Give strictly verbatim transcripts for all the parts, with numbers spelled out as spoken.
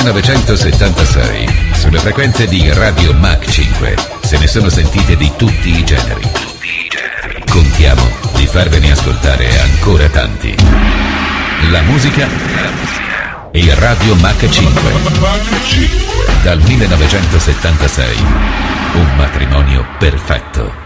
millenovecentosettantasei, sulle frequenze di Radio Mach cinque, se ne sono sentite di tutti i generi. Contiamo di farvene ascoltare ancora tanti. La musica e Radio Mach cinque. Dal millenovecentosettantasei, un matrimonio perfetto.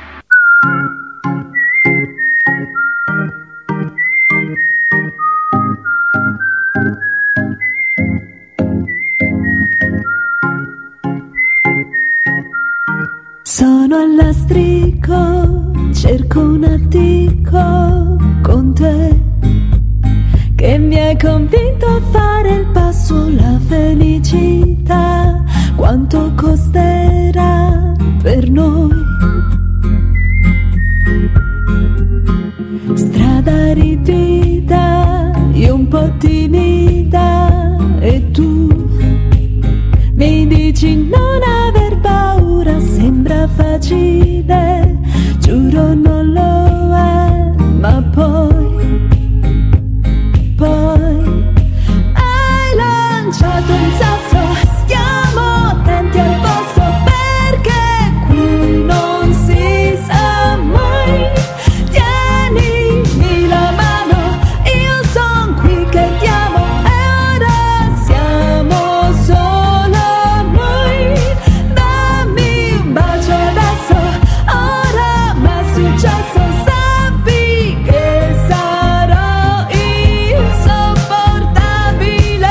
Sono al lastrico, cerco un attico con te, che mi hai convinto a fare il passo, la felicità, quanto costerà per noi. Strada ripida, io un po' timida, e tu mi dici non aver paura, sembra facile, giuro non lo è, ma poi, poi hai lanciato un sasso, stiamo attenti al posto, perché qui non si sa mai, tienimi la mano, io son qui che ti amo, e ora siamo solo noi, dammi un bacio adesso, ora m'è successo, sappi che sarò insopportabile.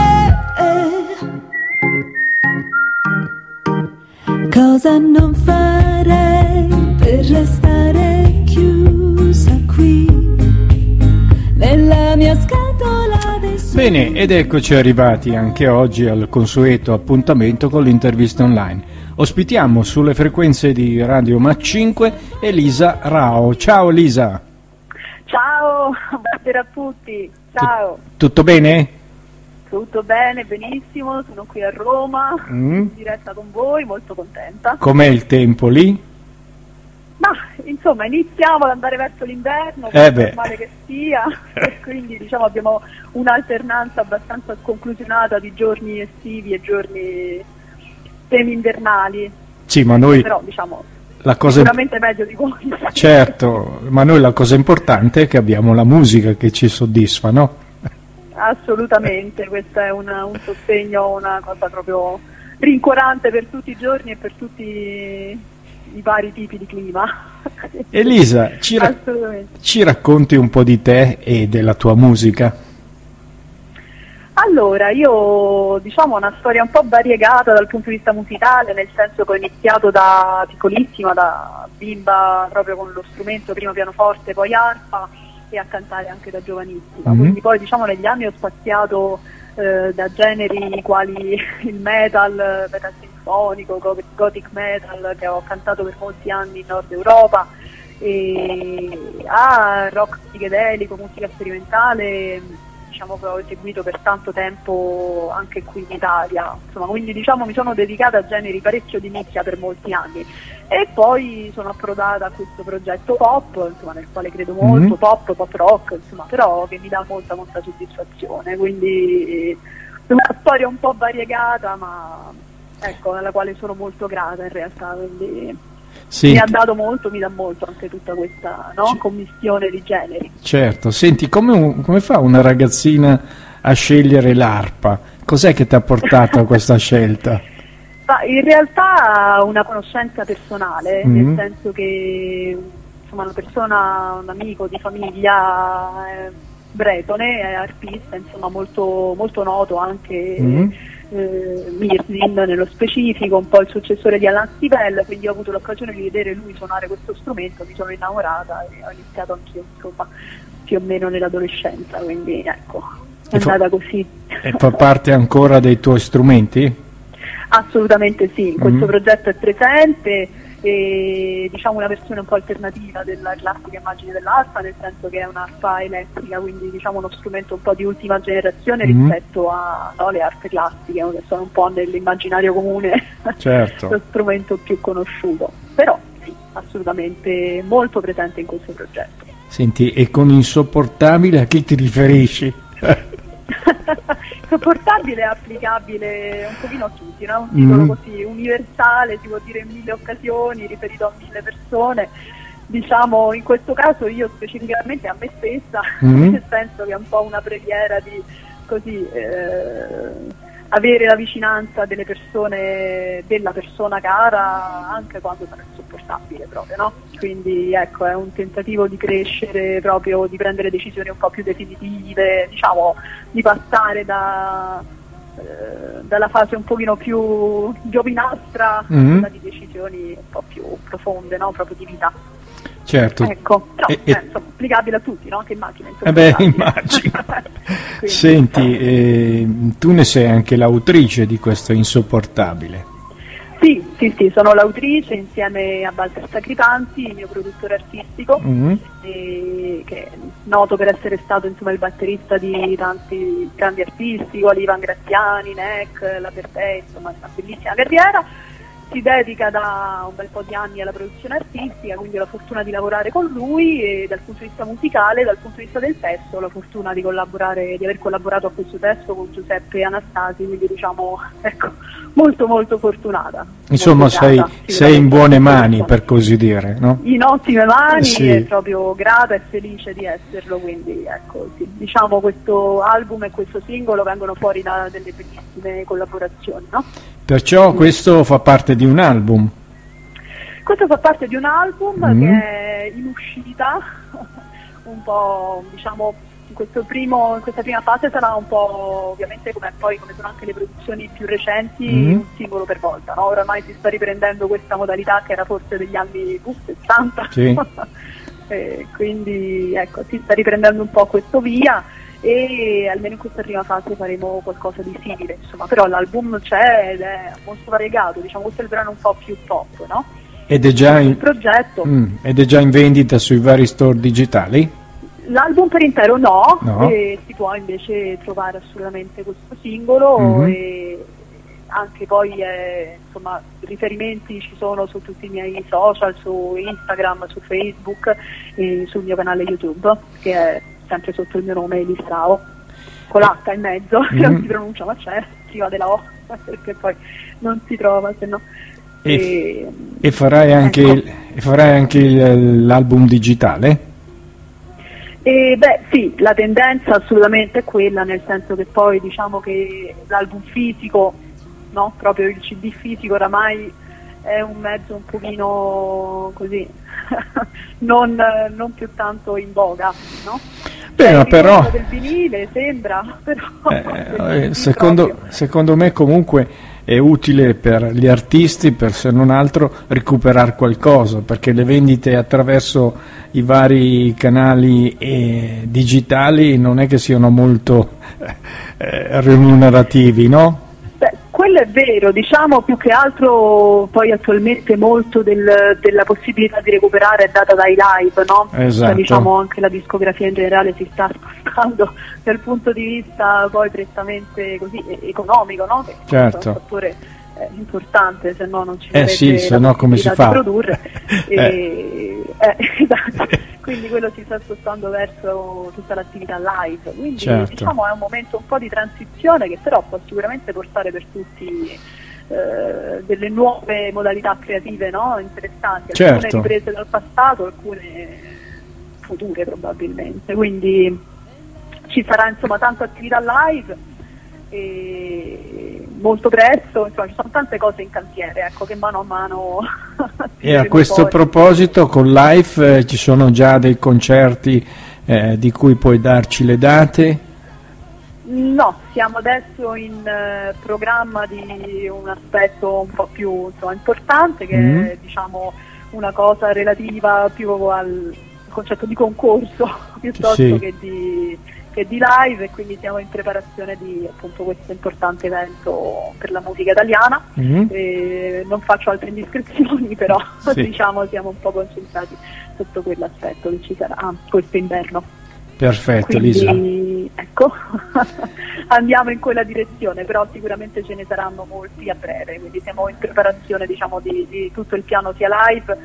Cosa non farei per restare chiusa qui nella mia scatola dei sogni. Bene, ed eccoci arrivati anche oggi al consueto appuntamento con l'intervista online. Ospitiamo sulle frequenze di Radio Mach cinque Elisa Rao. Ciao Elisa. Ciao, buonasera a tutti. Ciao. Tut- tutto bene? Tutto bene, benissimo, sono qui a Roma, Mm. in diretta con voi, molto contenta. Com'è il tempo lì? Ma insomma iniziamo ad andare verso l'inverno, Eh per beh. normale che sia, e quindi diciamo abbiamo un'alternanza abbastanza sconclusionata di giorni estivi e giorni semi-invernali. Sì, ma noi Però diciamo la cosa sicuramente meglio di voi. certo, ma noi la cosa importante è che abbiamo la musica che ci soddisfa, no? Assolutamente, questo è un, un sostegno, una cosa proprio rincuorante per tutti i giorni e per tutti i vari tipi di clima. Elisa, ci, ra- Assolutamente. ci racconti un po' di te e della tua musica? Allora, io diciamo ho una storia un po' variegata dal punto di vista musicale, nel senso che ho iniziato da piccolissima, da bimba proprio con lo strumento, prima pianoforte, poi arpa, e a cantare anche da giovanissima. Mhm. Quindi poi diciamo negli anni ho spaziato eh, da generi quali il metal, metal sinfonico, go- gothic metal, che ho cantato per molti anni in Nord Europa, e a rock psichedelico, musica sperimentale, diciamo che ho eseguito per tanto tempo anche qui in Italia, insomma, quindi diciamo mi sono dedicata a generi parecchio di nicchia per molti anni, e poi sono approdata a questo progetto pop, insomma, nel quale credo molto, Mm-hmm. pop, pop rock, insomma, però che mi dà molta molta soddisfazione, quindi è una storia un po' variegata, ma ecco, alla quale sono molto grata in realtà, quindi Senti, mi ha dato molto, mi dà molto anche tutta questa, no, Sì. commistione di generi. certo, senti, come, un- come fa una ragazzina a scegliere l'arpa? Cos'è che ti ha portato a questa scelta? Ma in realtà una conoscenza personale, Mm. nel senso che insomma una persona, un amico di famiglia eh, bretone, è arpista, insomma molto, molto noto anche, Mm. eh, Mirzin nello specifico, un po' il successore di Alan Stivell, quindi ho avuto l'occasione di vedere lui suonare questo strumento, mi sono innamorata e ho iniziato anch'io, insomma, più o meno nell'adolescenza, quindi ecco, è E fa- andata così. E fa parte ancora dei tuoi strumenti? Assolutamente sì, questo Mm. progetto è presente, e diciamo una versione un po' alternativa della classica immagine dell'arpa, nel senso che è un'arpa elettrica, quindi diciamo uno strumento un po' di ultima generazione Mm. rispetto a no, le arpe classiche, che sono un po' nell'immaginario comune Certo. lo strumento più conosciuto, però sì, assolutamente molto presente in questo progetto. Senti, e con insopportabile a chi ti riferisci? Insopportabile è applicabile un pochino a tutti, no? È un titolo Mm. così universale, si può dire in mille occasioni, riferito a mille persone. Diciamo, in questo caso io specificamente a me stessa, Mm. nel senso che è un po' una preghiera di così eh, avere la vicinanza delle persone, della persona cara, anche quando sarà insopportabile proprio, no? Quindi ecco, è un tentativo di crescere proprio, di prendere decisioni un po' più definitive, diciamo, di passare da eh, dalla fase un pochino più giovinastra a Mm. quella di decisioni un po' più profonde, no? Proprio di vita. Certo. Ecco, però E- eh, e- insomma, applicabile a tutti, no? Anche in macchina. Eh beh, insopportabile. immagino. Quindi, Senti, eh, tu ne sei anche l'autrice di questo Insopportabile. Sì, sì, sì, sono l'autrice insieme a Walter Sacripanti, il mio produttore artistico, Mm. e che è noto per essere stato insomma il batterista di tanti grandi artisti, quali Ivan Graziani, Neck, La Pertè, insomma una bellissima carriera. Si dedica da un bel po' di anni alla produzione artistica, quindi ho la fortuna di lavorare con lui, e dal punto di vista musicale, dal punto di vista del testo, ho la fortuna di collaborare, di aver collaborato a questo testo con Giuseppe Anastasi, quindi diciamo, ecco, molto molto fortunata. Insomma, Molto sei, grata, sei in buone mani, sicuramente. per così dire, no? In ottime mani, Sì. e proprio grata e felice di esserlo, quindi ecco, sì, diciamo questo album e questo singolo vengono fuori da delle bellissime collaborazioni, no? Perciò questo fa parte di un album. Questo fa parte di un album Mm. che è in uscita, un po', diciamo, in, questo primo, in questa prima fase sarà un po', ovviamente come poi come sono anche le produzioni più recenti, Mm. un singolo per volta, no? Oramai si sta riprendendo questa modalità che era forse degli anni uh, sessanta, Sì. E quindi ecco, si sta riprendendo un po' questo via, e almeno in questa prima fase faremo qualcosa di simile, insomma, però l'album c'è ed è molto variegato, diciamo, questo è il brano un po' più pop, no? Ed è già Il in, progetto, Mm, ed è già in vendita sui vari store digitali? l'album per intero no, No. E si può invece trovare assolutamente questo singolo, Mhm. e anche poi eh, insomma riferimenti ci sono su tutti i miei social, su Instagram, su Facebook e sul mio canale YouTube, che è sempre sotto il mio nome Elisa Rao, con l'H in mezzo, che non Mhm. si pronuncia, ma c'è, prima della O, perché poi non si trova, se no. E, E- e farai anche, ecco. il- e farai anche il- l'album digitale? E beh sì, la tendenza assolutamente è quella, nel senso che poi diciamo che l'album fisico, no? Proprio il C D fisico oramai è un mezzo un pochino così, non, non più tanto in voga, no? Beh, È ma il però- ritorno del vinile sembra, però Eh, del eh, C D secondo, proprio. secondo me comunque è utile per gli artisti, per se non altro recuperare qualcosa, perché le vendite attraverso i vari canali eh, digitali non è che siano molto eh, remunerativi, no? Beh, quello è vero, diciamo più che altro poi attualmente molto del- della possibilità di recuperare è data dai live, no? Esatto. Cioè, diciamo anche la discografia in generale si sta spostando dal punto di vista poi prettamente così e- economico, no? Che Certo. è un fattore eh, importante, se no non ci Eh sarebbe sì, se la no come si possibilità fa? di produrre. E- eh, esatto. Quindi quello si sta spostando verso tutta l'attività live, quindi Certo. diciamo è un momento un po' di transizione che però può sicuramente portare per tutti eh, delle nuove modalità creative, no? Interessanti, alcune Certo. riprese dal passato, alcune future probabilmente, quindi ci sarà insomma tanta attività live e molto presto, insomma ci sono tante cose in cantiere, ecco, che mano a mano E a questo proposito con Life eh, ci sono già dei concerti eh, di cui puoi darci le date? No, siamo adesso in eh, programma di un aspetto un po' più insomma, importante, che Mm. è diciamo una cosa relativa più al concetto di concorso piuttosto Sì. che di, che di live, e quindi siamo in preparazione di appunto questo importante evento per la musica italiana. Mm. E non faccio altre indiscrezioni, però Sì. diciamo siamo un po' concentrati sotto quell'aspetto che ci sarà questo inverno. Perfetto, Lisa. Quindi ecco, andiamo in quella direzione, però sicuramente ce ne saranno molti a breve, quindi siamo in preparazione diciamo di, di tutto il piano sia live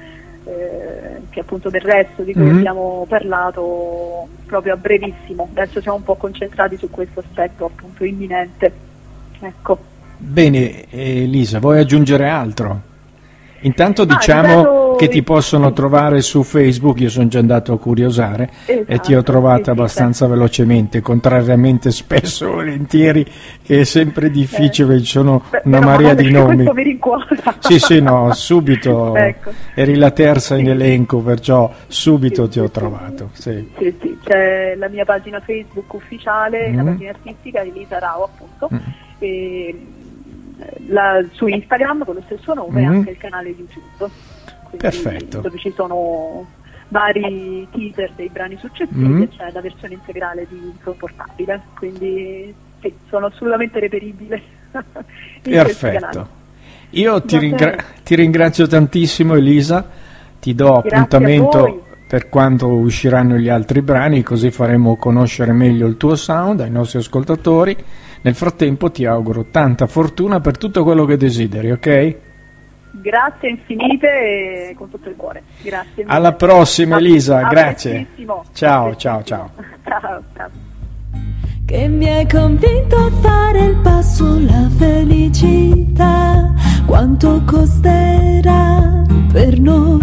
eh, che appunto del resto di cui Mm-hmm. abbiamo parlato proprio a brevissimo. Adesso siamo un po' concentrati su questo aspetto appunto imminente. Ecco. Bene, Elisa, vuoi aggiungere altro? Intanto Ah, diciamo ripeto- che ti possono trovare su Facebook, io sono già andato a curiosare e ti ho Esatto, trovata sì, sì, abbastanza velocemente, contrariamente spesso volentieri che è sempre difficile, ci sono Beh, una meno marea male, di perché nomi. questo mi rincuora. Sì, sì, no, subito Ecco. eri la terza in Sì. elenco, perciò subito Sì, ti ho sì, sì. trovato. Sì. Sì, sì, c'è la mia pagina Facebook ufficiale, la Mm. pagina artistica Elisa Rao appunto, Mm. e la- su Instagram con lo stesso nome e Mm. anche il canale YouTube. Quindi, Perfetto. dove ci sono vari teaser dei brani successivi Mm. e c'è la versione integrale di Inconfortabile, quindi sì, sono assolutamente reperibile. in questi canali. Perfetto. Io ti, Va ringra- bene. ti ringrazio tantissimo Elisa, ti do Grazie a appuntamento voi. per quando usciranno gli altri brani, così faremo conoscere meglio il tuo sound ai nostri ascoltatori. Nel frattempo ti auguro tanta fortuna per tutto quello che desideri, ok? Grazie infinite e con tutto il cuore. Grazie mille. Alla prossima, A- Elisa, a grazie. prestissimo. Ciao, A ciao, prestissimo. Ciao, ciao. Che mi hai convinto a fare il passo, la felicità, quanto costerà per noi.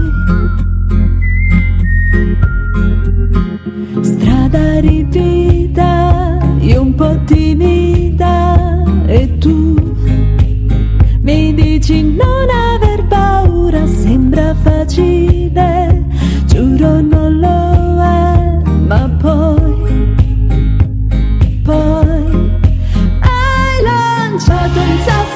Strada ripida, io un po' timida e tu mi dici non aver paura, sembra facile, giuro non lo è, ma poi, poi hai lanciato il sassolino